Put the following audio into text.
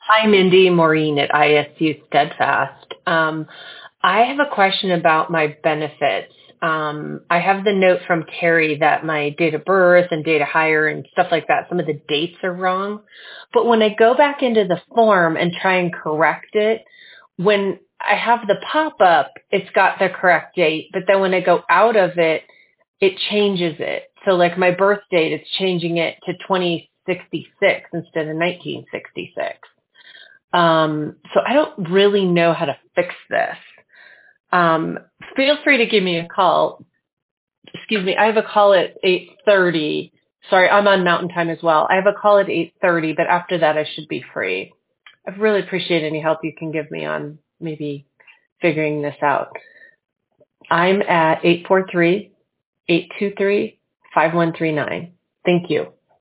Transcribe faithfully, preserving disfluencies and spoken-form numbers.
Hi, Mindy Maureen at I S U Steadfast. Um, I have a question about my benefits. Um, I have the note from Terry that my date of birth and date of hire and stuff like that, some of the dates are wrong. But when I go back into the form and try and correct it, when I have the pop-up, it's got the correct date. But then when I go out of it, it changes it. So like my birth date, it's changing it to twenty sixty-six instead of nineteen sixty-six. Um, so I don't really know how to fix this. Um, feel free to give me a call. Excuse me, I have a call at eight thirty. Sorry, I'm on Mountain Time as well. I have a call at eight thirty, but after that I should be free. I'd really appreciate any help you can give me on maybe figuring this out. I'm at eight four three, eight two three, five one three nine. Thank you.